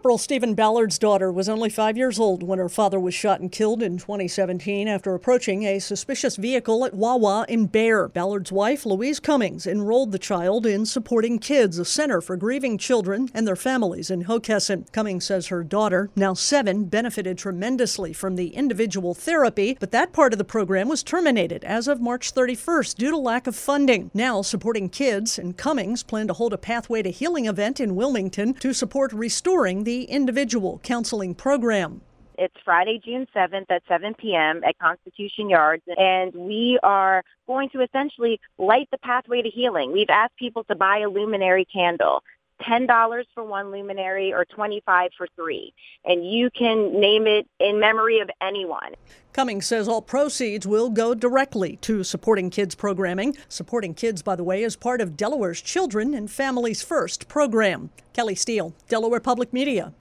Corporal Stephen Ballard's daughter was only 5 years old when her father was shot and killed in 2017 after approaching a suspicious vehicle at Wawa in Bear. Ballard's wife, Louise Cummings, enrolled the child in Supporting Kids, a center for grieving children and their families in Hockessin. Cummings says her daughter, now 7, benefited tremendously from the individual therapy, but that part of the program was terminated as of March 31st due to lack of funding. Now, Supporting Kids and Cummings plan to hold a Pathway to Healing event in Wilmington to support restoring the individual counseling program. It's Friday, June 7th at 7 p.m. at Constitution Yards, and we are going to essentially light the pathway to healing. We've asked people to buy a luminary candle, $10 for one luminary or $25 for 3, and you can name it in memory of anyone. Cummings says all proceeds will go directly to Supporting Kids programming. Supporting Kids, by the way, is part of Delaware's Children and Families First program. Kelly Steele, Delaware Public Media.